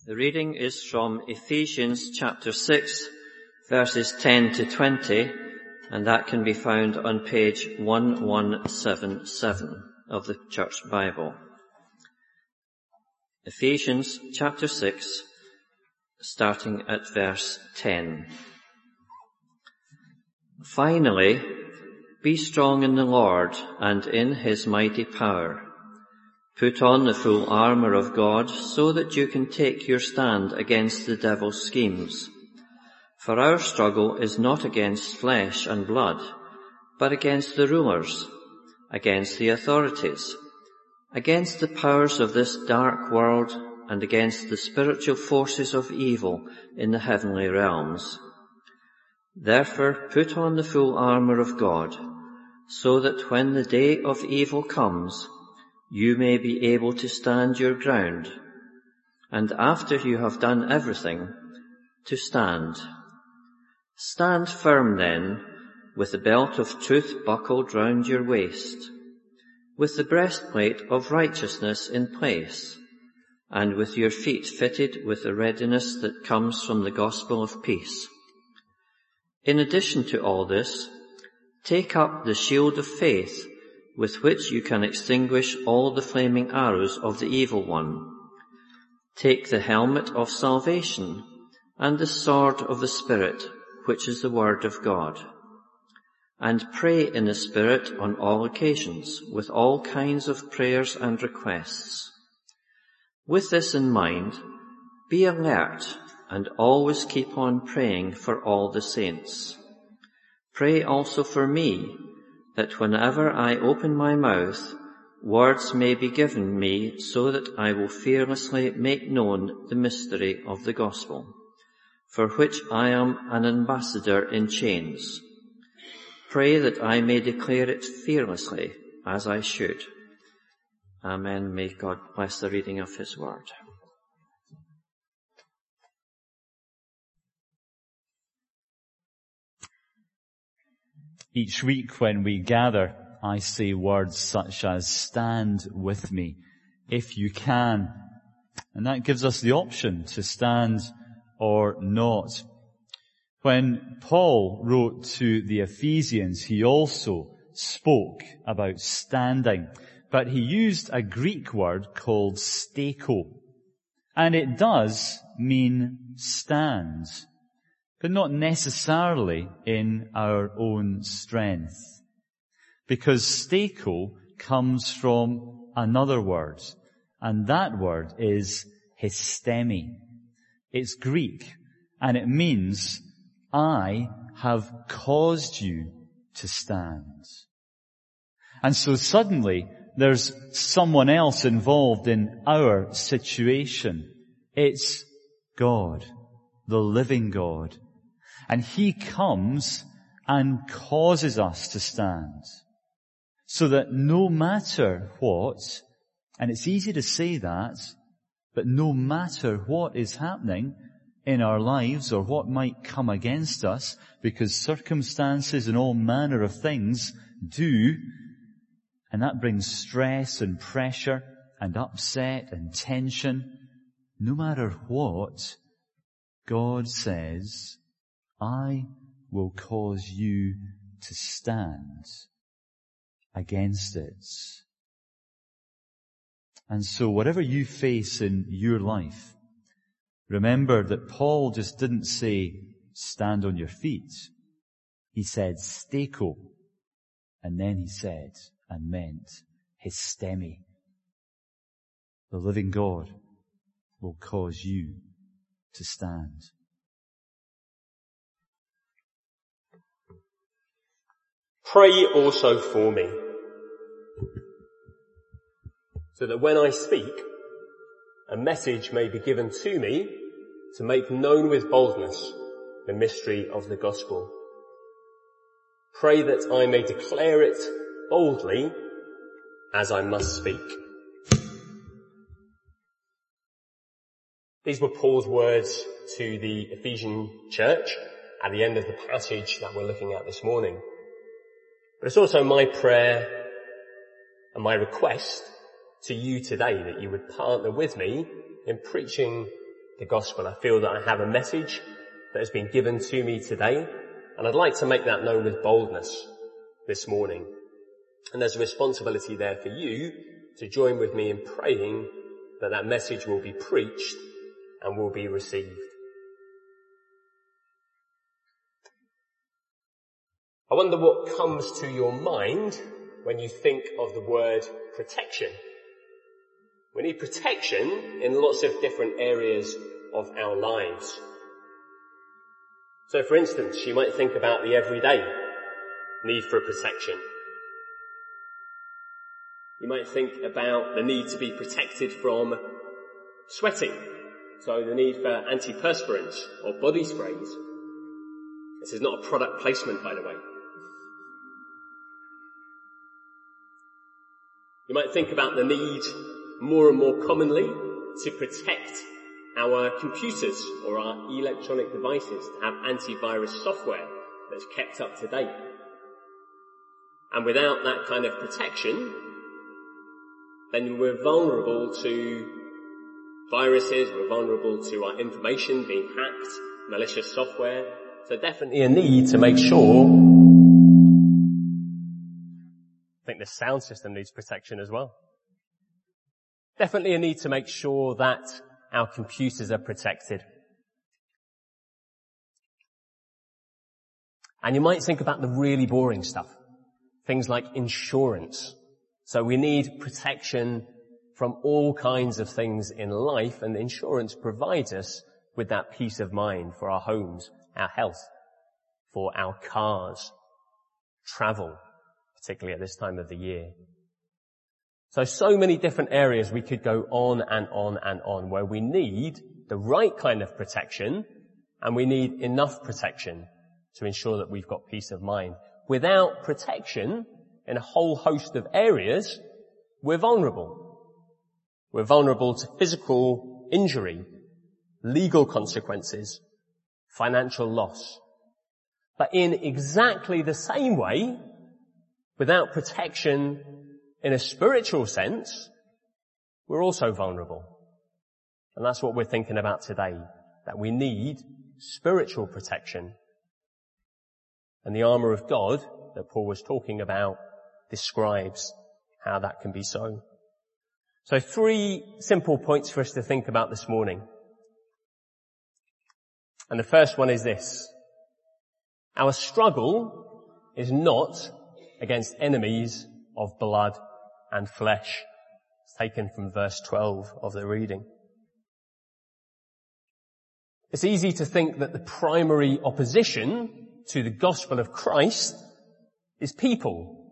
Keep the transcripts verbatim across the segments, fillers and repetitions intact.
The reading is from Ephesians chapter six, verses ten to twenty, and that can be found on page eleven seventy-seven of the Church Bible. Ephesians chapter six, starting at verse ten. Finally, be strong in the Lord and in his mighty power. Put on the full armour of God so that you can take your stand against the devil's schemes. For our struggle is not against flesh and blood, but against the rulers, against the authorities, against the powers of this dark world, and against the spiritual forces of evil in the heavenly realms. Therefore put on the full armour of God, so that when the day of evil comes, you may be able to stand your ground, and after you have done everything, to stand. Stand firm then, with the belt of truth buckled round your waist, with the breastplate of righteousness in place, and with your feet fitted with the readiness that comes from the gospel of peace. In addition to all this, take up the shield of faith, with which you can extinguish all the flaming arrows of the evil one. Take the helmet of salvation and the sword of the Spirit, which is the word of God. And pray in the Spirit on all occasions, with all kinds of prayers and requests. With this in mind, be alert and always keep on praying for all the saints. Pray also for me, that whenever I open my mouth, words may be given me so that I will fearlessly make known the mystery of the gospel, for which I am an ambassador in chains. Pray that I may declare it fearlessly, as I should. Amen. May God bless the reading of his word. Each week when we gather, I say words such as, stand with me, if you can. And that gives us the option to stand or not. When Paul wrote to the Ephesians, he also spoke about standing, but he used a Greek word called steko. And it does mean stand, but not necessarily in our own strength. Because steko comes from another word, and that word is histemi. It's Greek, and it means, I have caused you to stand. And so suddenly, there's someone else involved in our situation. It's God, the living God. And he comes and causes us to stand. So that no matter what, and it's easy to say that, but no matter what is happening in our lives or what might come against us, because circumstances and all manner of things do, and that brings stress and pressure and upset and tension, no matter what, God says, I will cause you to stand against it. And so whatever you face in your life, remember that Paul just didn't say, stand on your feet. He said, steko. And then he said, and meant, histemi. The living God will cause you to stand. Pray also for me, so that when I speak, a message may be given to me to make known with boldness the mystery of the gospel. Pray that I may declare it boldly as I must speak. These were Paul's words to the Ephesian church at the end of the passage that we're looking at this morning. But it's also my prayer and my request to you today that you would partner with me in preaching the gospel. I feel that I have a message that has been given to me today, and I'd like to make that known with boldness this morning. And there's a responsibility there for you to join with me in praying that that message will be preached and will be received. I wonder what comes to your mind when you think of the word protection. We need protection in lots of different areas of our lives. So for instance, you might think about the everyday need for protection. You might think about the need to be protected from sweating. So the need for antiperspirants or body sprays. This is not a product placement, by the way. You might think about the need more and more commonly to protect our computers or our electronic devices, to have antivirus software that's kept up to date. And without that kind of protection, then we're vulnerable to viruses, we're vulnerable to our information being hacked, malicious software. So definitely a need to make sure. I think the sound system needs protection as well. Definitely a need to make sure that our computers are protected. And you might think about the really boring stuff. Things like insurance. So we need protection from all kinds of things in life, and insurance provides us with that peace of mind for our homes, our health, for our cars, travel, particularly at this time of the year. So, so many different areas we could go on and on and on where we need the right kind of protection, and we need enough protection to ensure that we've got peace of mind. Without protection in a whole host of areas, we're vulnerable. We're vulnerable to physical injury, legal consequences, financial loss. But in exactly the same way, without protection in a spiritual sense, we're also vulnerable. And that's what we're thinking about today, that we need spiritual protection. And the armour of God that Paul was talking about describes how that can be so. So three simple points for us to think about this morning. And the first one is this. Our struggle is not against enemies of blood and flesh. It's taken from verse twelve of the reading. It's easy to think that the primary opposition to the gospel of Christ is people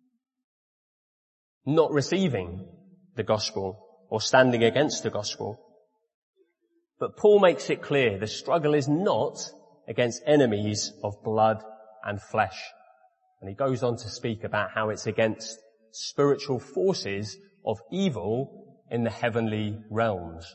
not receiving the gospel or standing against the gospel. But Paul makes it clear the struggle is not against enemies of blood and flesh. And he goes on to speak about how it's against spiritual forces of evil in the heavenly realms.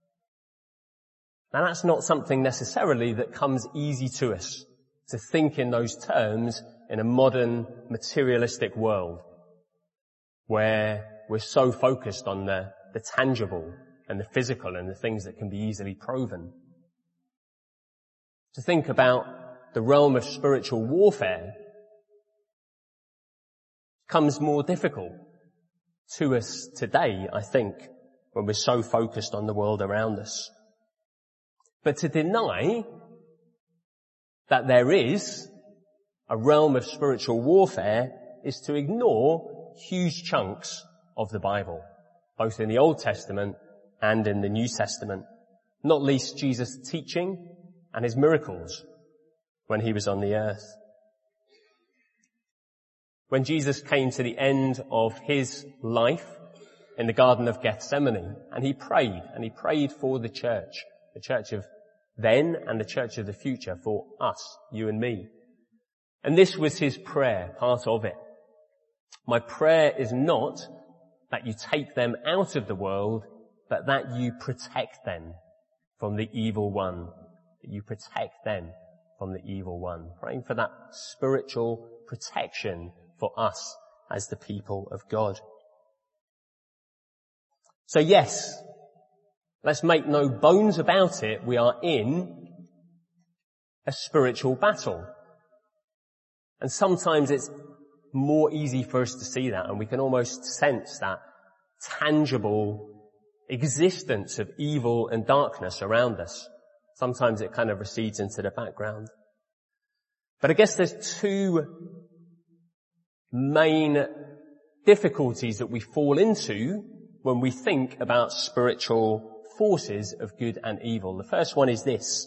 Now that's not something necessarily that comes easy to us, to think in those terms in a modern materialistic world where we're so focused on the, the tangible and the physical and the things that can be easily proven. To think about the realm of spiritual warfare comes more difficult to us today, I think, when we're so focused on the world around us. But to deny that there is a realm of spiritual warfare is to ignore huge chunks of the Bible, both in the Old Testament and in the New Testament, not least Jesus' teaching and his miracles when he was on the earth. When Jesus came to the end of his life in the Garden of Gethsemane, and he prayed, and he prayed for the church, the church of then and the church of the future, for us, you and me. And this was his prayer, part of it. My prayer is not that you take them out of the world, but that you protect them from the evil one. That you protect them from the evil one. Praying for that spiritual protection for us as the people of God. So yes, Let's make no bones about it, we are in a spiritual battle. And sometimes it's more easy for us to see that, and we can almost sense that tangible existence of evil and darkness around us. Sometimes it kind of recedes into the background. But I guess there's two main difficulties that we fall into when we think about spiritual forces of good and evil. The first one is this,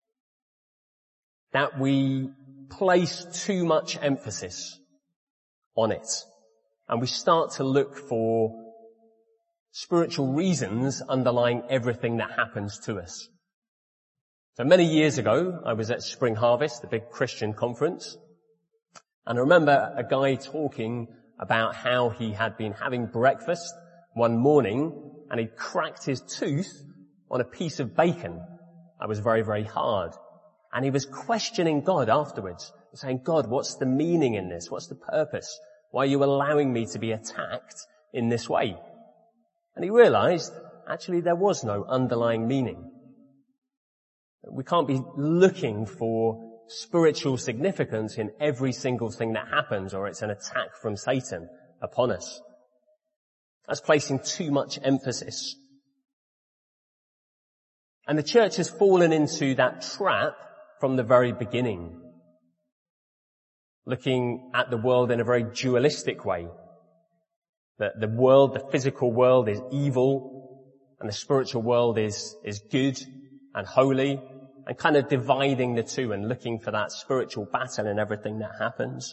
that we place too much emphasis on it, and we start to look for spiritual reasons underlying everything that happens to us. So many years ago, I was at Spring Harvest, the big Christian conference, and I remember a guy talking about how he had been having breakfast one morning and he'd cracked his tooth on a piece of bacon that was very, very hard. And he was questioning God afterwards, saying, God, what's the meaning in this? What's the purpose? Why are you allowing me to be attacked in this way? And he realized, actually, there was no underlying meaning. We can't be looking for spiritual significance in every single thing that happens, or it's an attack from Satan upon us. That's placing too much emphasis. And the church has fallen into that trap from the very beginning, looking at the world in a very dualistic way. That the world, the physical world is evil, and the spiritual world is, is good and holy, and kind of dividing the two and looking for that spiritual battle in everything that happens.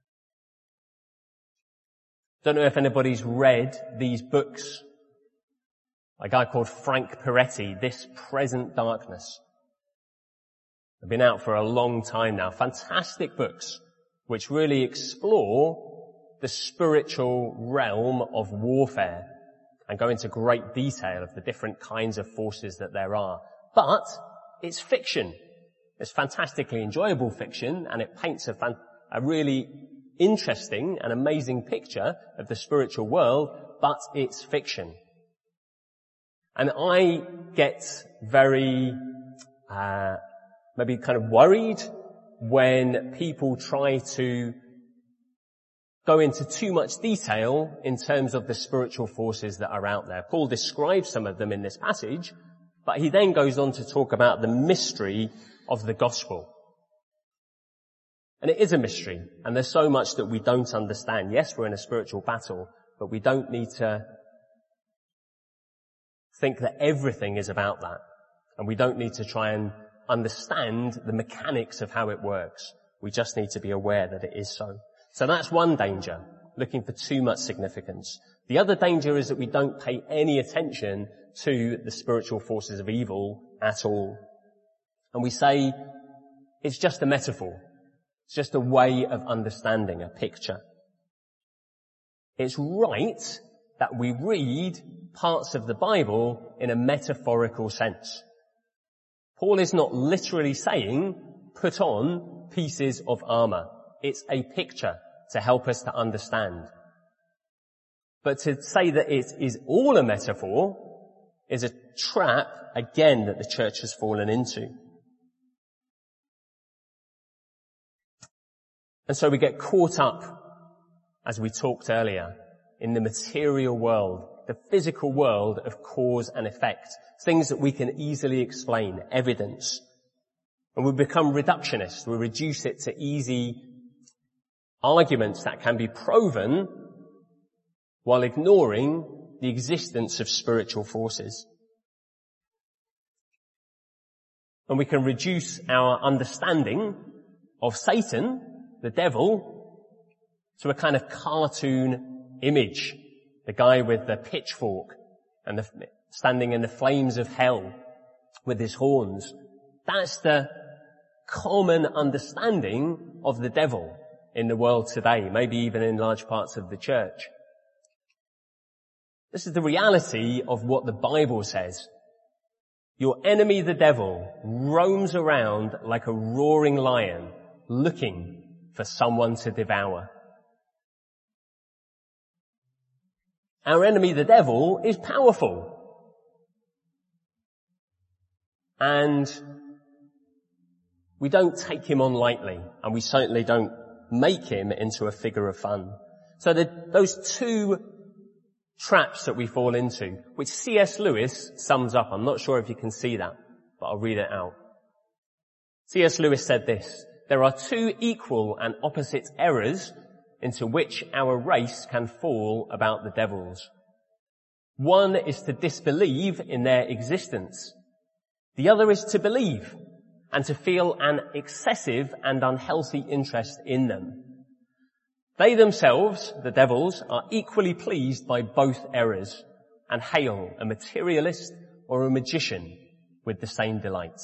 Don't know if anybody's read these books. A guy called Frank Peretti, This Present Darkness. They've been out for a long time now. Fantastic books which really explore the spiritual realm of warfare and go into great detail of the different kinds of forces that there are. But it's fiction. It's fantastically enjoyable fiction, and it paints a, fan- a really interesting and amazing picture of the spiritual world, but it's fiction. And I get very, uh, maybe kind of worried when people try to go into too much detail in terms of the spiritual forces that are out there. Paul describes some of them in this passage, but he then goes on to talk about the mystery of the gospel. And it is a mystery, and there's so much that we don't understand. Yes, we're in a spiritual battle, but we don't need to think that everything is about that. And we don't need to try and understand the mechanics of how it works. We just need to be aware that it is so. So that's one danger, looking for too much significance. The other danger is that we don't pay any attention to the spiritual forces of evil at all. And we say it's just a metaphor. It's just a way of understanding, a picture. It's right that we read parts of the Bible in a metaphorical sense. Paul is not literally saying, put on pieces of armor. It's a picture to help us to understand. But to say that it is all a metaphor is a trap, again, that the church has fallen into. And so we get caught up, as we talked earlier, in the material world, the physical world of cause and effect, things that we can easily explain, evidence. And we become reductionist. We reduce it to easy arguments that can be proven while ignoring the existence of spiritual forces. And we can reduce our understanding of Satan, the devil, to a kind of cartoon image. The guy with the pitchfork and the, standing in the flames of hell with his horns. That's the common understanding of the devil in the world today, maybe even in large parts of the church. This is the reality of what the Bible says. Your enemy, the devil, roams around like a roaring lion, looking for someone to devour. Our enemy, the devil, is powerful. And we don't take him on lightly, and we certainly don't make him into a figure of fun. So the, those two traps that we fall into, which C S Lewis sums up, I'm not sure if you can see that, but I'll read it out. C S Lewis said this: there are two equal and opposite errors into which our race can fall about the devils. One is to disbelieve in their existence. The other is to believe and to feel an excessive and unhealthy interest in them. They themselves, the devils, are equally pleased by both errors and hail a materialist or a magician with the same delight.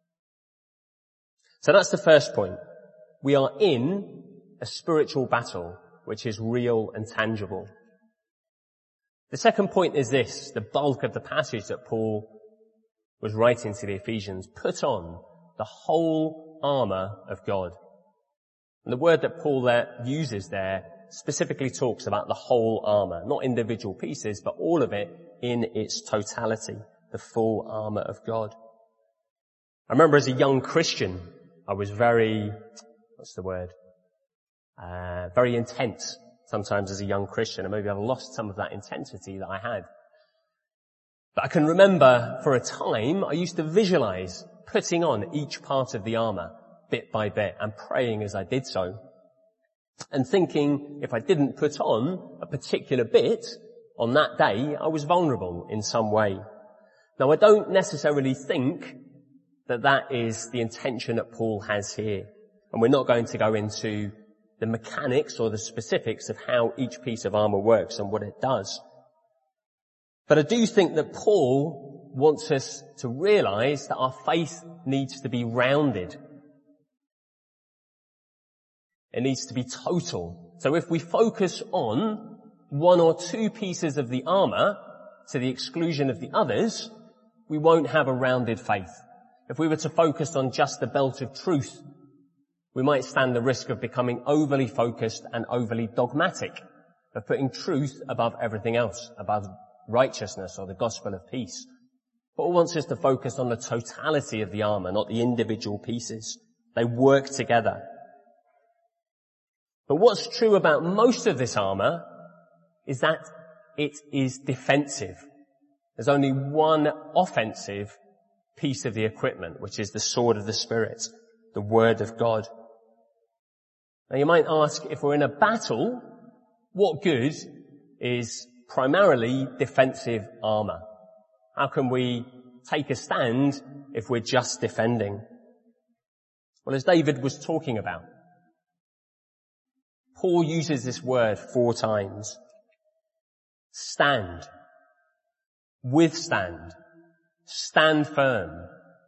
So that's the first point. We are in a spiritual battle which is real and tangible. The second point is this, the bulk of the passage that Paul was writing to the Ephesians: put on the whole armour of God. And the word that Paul there uses there specifically talks about the whole armour, not individual pieces, but all of it in its totality, the full armour of God. I remember as a young Christian, I was very, what's the word, uh, very intense sometimes as a young Christian, and maybe I've lost some of that intensity that I had. But I can remember for a time I used to visualize putting on each part of the armour bit by bit and praying as I did so, and thinking if I didn't put on a particular bit on that day, I was vulnerable in some way. Now, I don't necessarily think that that is the intention that Paul has here, and we're not going to go into the mechanics or the specifics of how each piece of armour works and what it does. But I do think that Paul wants us to realise that our faith needs to be rounded. It needs to be total. So if we focus on one or two pieces of the armour to the exclusion of the others, we won't have a rounded faith. If we were to focus on just the belt of truth, we might stand the risk of becoming overly focused and overly dogmatic, of putting truth above everything else, above righteousness or the gospel of peace. Paul wants us to focus on the totality of the armour, not the individual pieces. They work together. But what's true about most of this armour is that it is defensive. There's only one offensive piece of the equipment, which is the sword of the Spirit, the Word of God. Now you might ask, if we're in a battle, what good is primarily defensive armour? How can we take a stand if we're just defending? Well, as David was talking about, Paul uses this word four times. Stand. Withstand. Stand firm.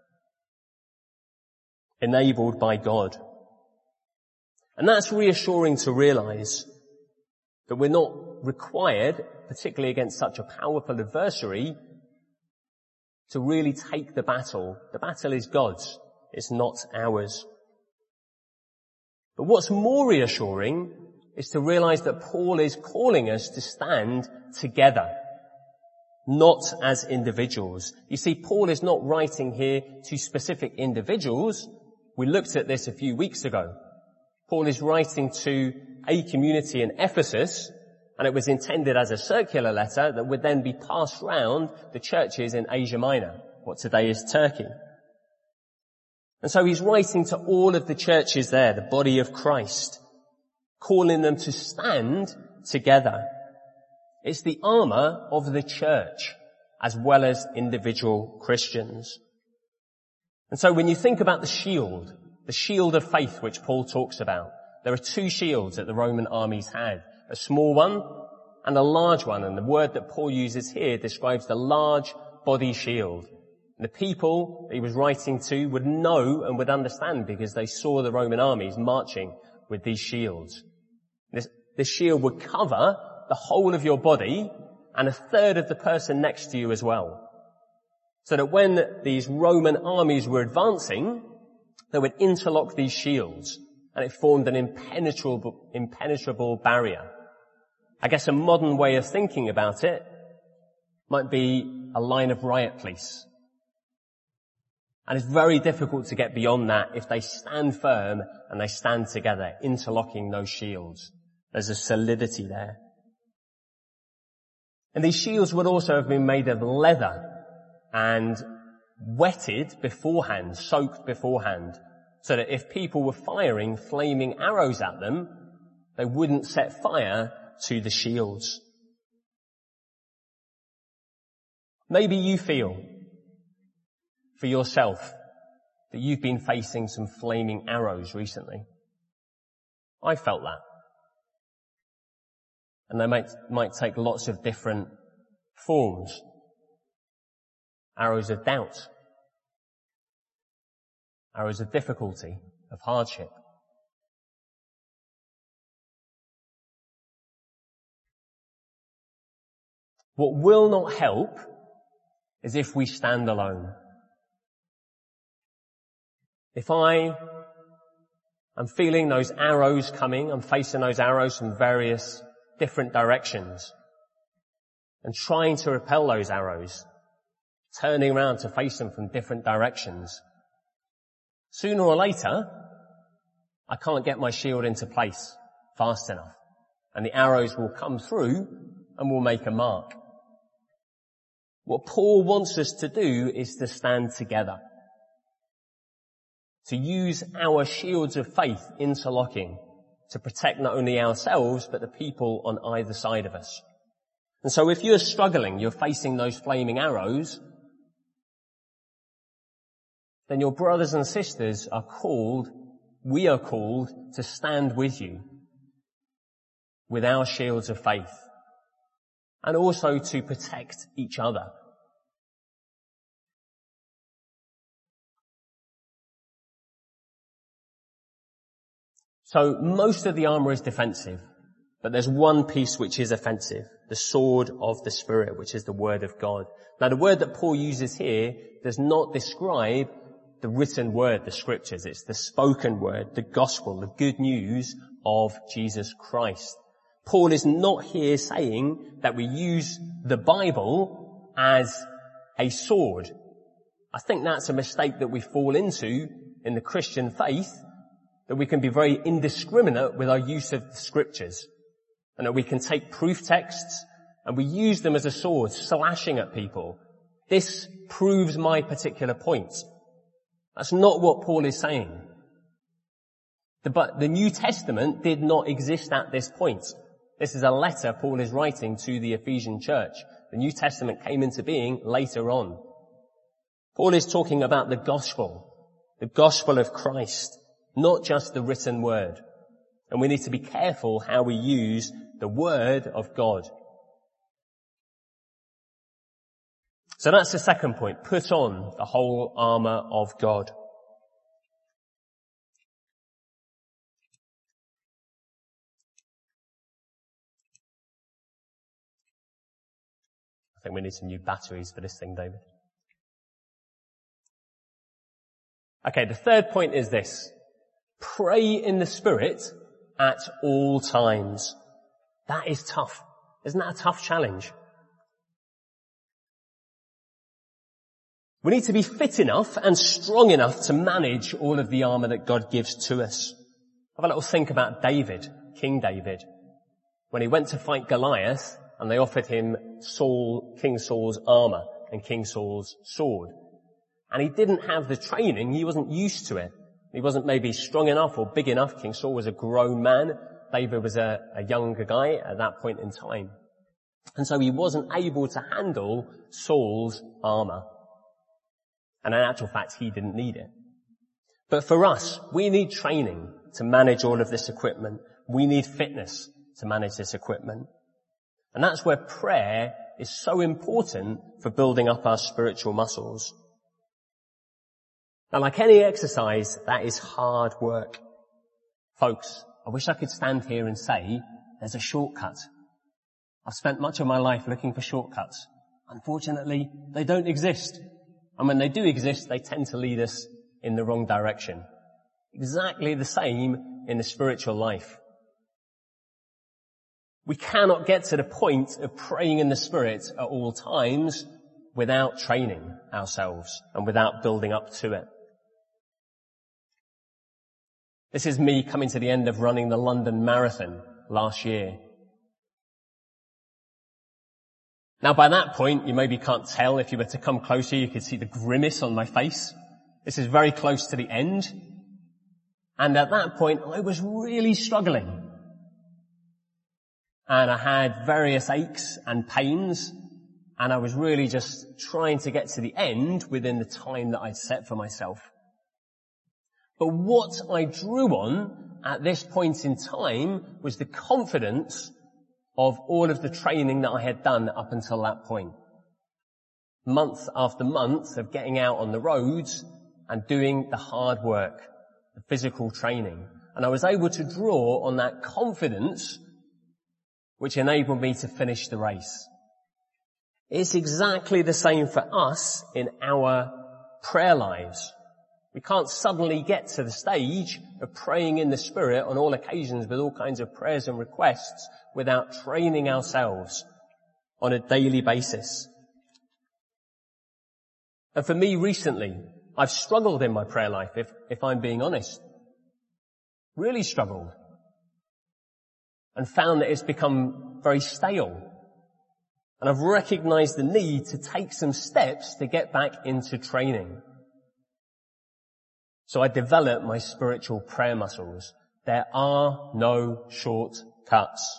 Enabled by God. And that's reassuring to realise that we're not required, particularly against such a powerful adversary, to really take the battle. The battle is God's. It's not ours. But what's more reassuring is to realise that Paul is calling us to stand together, not as individuals. You see, Paul is not writing here to specific individuals. We looked at this a few weeks ago. Paul is writing to a community in Ephesus, and it was intended as a circular letter that would then be passed round the churches in Asia Minor, what today is Turkey. And so he's writing to all of the churches there, the body of Christ, calling them to stand together. It's the armour of the church as well as individual Christians. And so when you think about the shield, the shield of faith which Paul talks about, there are two shields that the Roman armies had, a small one and a large one, and the word that Paul uses here describes the large body shield. The people that he was writing to would know and would understand because they saw the Roman armies marching with these shields. This, this shield would cover the whole of your body and a third of the person next to you as well. So that when these Roman armies were advancing, they would interlock these shields and it formed an impenetrable, impenetrable barrier. I guess a modern way of thinking about it might be a line of riot police. And it's very difficult to get beyond that if they stand firm and they stand together, interlocking those shields. There's a solidity there. And these shields would also have been made of leather and wetted beforehand, soaked beforehand, so that if people were firing flaming arrows at them, they wouldn't set fire to the shields. Maybe you feel for yourself that you've been facing some flaming arrows recently. I felt that. And they might, might take lots of different forms. Arrows of doubt. Arrows of difficulty, of hardship. What will not help is if we stand alone. If I am feeling those arrows coming, I'm facing those arrows from various different directions and trying to repel those arrows, turning around to face them from different directions, sooner or later, I can't get my shield into place fast enough, and the arrows will come through and will make a mark. What Paul wants us to do is to stand together, to use our shields of faith interlocking to protect not only ourselves, but the people on either side of us. And so if you're struggling, you're facing those flaming arrows, then your brothers and sisters are called, we are called to stand with you with our shields of faith, and also to protect each other. So most of the armour is defensive, but there's one piece which is offensive, the sword of the Spirit, which is the word of God. Now the word that Paul uses here does not describe the written word, the scriptures. It's the spoken word, the gospel, the good news of Jesus Christ. Paul is not here saying that we use the Bible as a sword. I think that's a mistake that we fall into in the Christian faith, that we can be very indiscriminate with our use of the scriptures, and that we can take proof texts and we use them as a sword, slashing at people. This proves my particular point. That's not what Paul is saying. The, but the New Testament did not exist at this point. This is a letter Paul is writing to the Ephesian church. The New Testament came into being later on. Paul is talking about the gospel, the gospel of Christ, not just the written word. And we need to be careful how we use the word of God. So that's the second point. Put on the whole armour of God. I think we need some new batteries for this thing, David. Okay, the third point is this. Pray in the Spirit at all times. That is tough. Isn't that a tough challenge? We need to be fit enough and strong enough to manage all of the armour that God gives to us. Have a little think about David, King David. When he went to fight Goliath and they offered him Saul, King Saul's armour and King Saul's sword. And he didn't have the training, he wasn't used to it. He wasn't maybe strong enough or big enough. King Saul was a grown man. David was a, a younger guy at that point in time. And so he wasn't able to handle Saul's armour. And in actual fact, he didn't need it. But for us, we need training to manage all of this equipment. We need fitness to manage this equipment. And that's where prayer is so important for building up our spiritual muscles. Now, like any exercise, that is hard work. Folks, I wish I could stand here and say, there's a shortcut. I've spent much of my life looking for shortcuts. Unfortunately, they don't exist. And when they do exist, they tend to lead us in the wrong direction. Exactly the same in the spiritual life. We cannot get to the point of praying in the Spirit at all times without training ourselves and without building up to it. This is me coming to the end of running the London Marathon last year. Now by that point, you maybe can't tell. If you were to come closer, you could see the grimace on my face. This is very close to the end. And at that point, I was really struggling. And I had various aches and pains. And I was really just trying to get to the end within the time that I'd set for myself. But what I drew on at this point in time was the confidence of all of the training that I had done up until that point. Month after month of getting out on the roads and doing the hard work, the physical training. And I was able to draw on that confidence which enabled me to finish the race. It's exactly the same for us in our prayer lives. We can't suddenly get to the stage of praying in the Spirit on all occasions with all kinds of prayers and requests without training ourselves on a daily basis. And for me recently, I've struggled in my prayer life, if, if I'm being honest. Really struggled. And found that it's become very stale. And I've recognized the need to take some steps to get back into training. So I developed my spiritual prayer muscles. There are no shortcuts.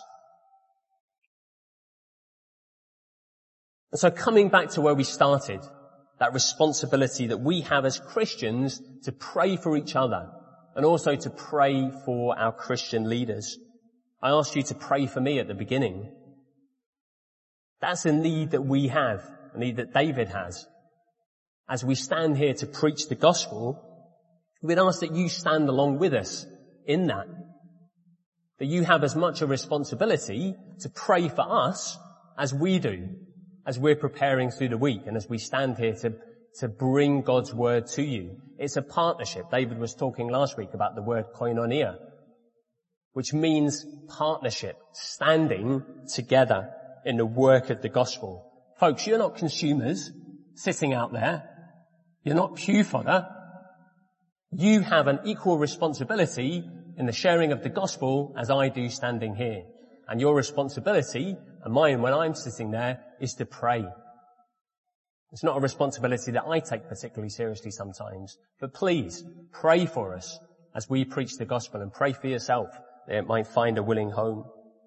And so coming back to where we started, that responsibility that we have as Christians to pray for each other and also to pray for our Christian leaders. I asked you to pray for me at the beginning. That's a need that we have, a need that David has. As we stand here to preach the gospel, we'd ask that you stand along with us in that. That you have as much a responsibility to pray for us as we do, as we're preparing through the week and as we stand here to, to bring God's word to you. It's a partnership. David was talking last week about the word koinonia, which means partnership, standing together in the work of the gospel. Folks, you're not consumers sitting out there. You're not pew fodder. You have an equal responsibility in the sharing of the gospel as I do standing here. And your responsibility, and mine when I'm sitting there, is to pray. It's not a responsibility that I take particularly seriously sometimes. But please, pray for us as we preach the gospel, and pray for yourself that it might find a willing home.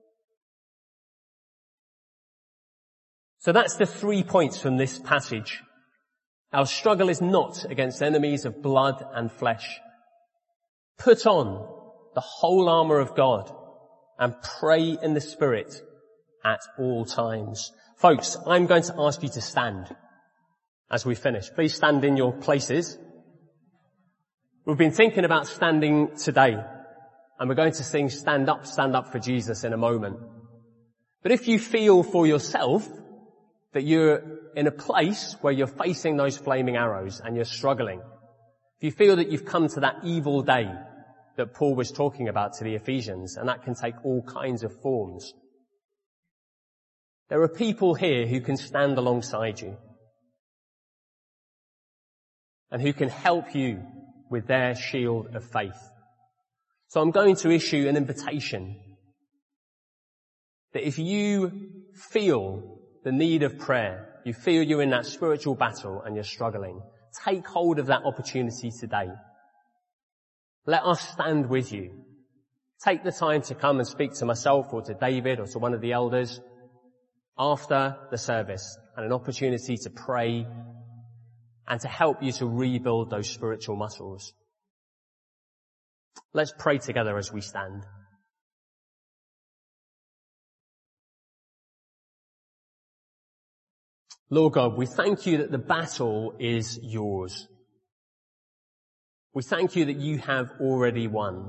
So that's the three points from this passage. Our struggle is not against enemies of blood and flesh. Put on the whole armour of God and pray in the Spirit at all times. Folks, I'm going to ask you to stand as we finish. Please stand in your places. We've been thinking about standing today, and we're going to sing Stand Up, Stand Up for Jesus in a moment. But if you feel for yourself that you're in a place where you're facing those flaming arrows and you're struggling, if you feel that you've come to that evil day that Paul was talking about to the Ephesians, and that can take all kinds of forms, there are people here who can stand alongside you and who can help you with their shield of faith. So I'm going to issue an invitation that if you feel the need of prayer, you feel you're in that spiritual battle and you're struggling, take hold of that opportunity today. Let us stand with you. Take the time to come and speak to myself or to David or to one of the elders after the service, and an opportunity to pray and to help you to rebuild those spiritual muscles. Let's pray together as we stand. Lord God, we thank you that the battle is yours. We thank you that you have already won.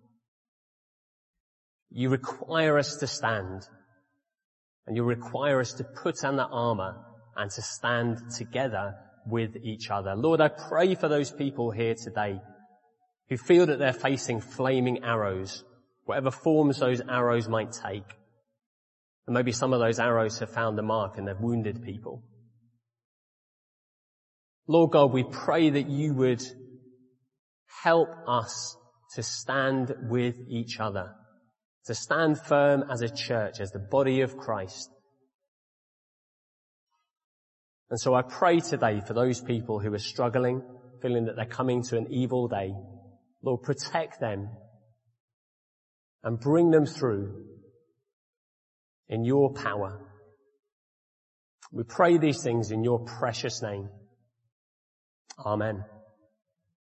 You require us to stand, and you require us to put on the armour and to stand together with each other. Lord, I pray for those people here today who feel that they're facing flaming arrows, whatever forms those arrows might take. And maybe some of those arrows have found the mark and they've wounded people. Lord God, we pray that you would help us to stand with each other, to stand firm as a church, as the body of Christ. And so I pray today for those people who are struggling, feeling that they're coming to an evil day. Lord, protect them and bring them through in your power. We pray these things in your precious name. Amen.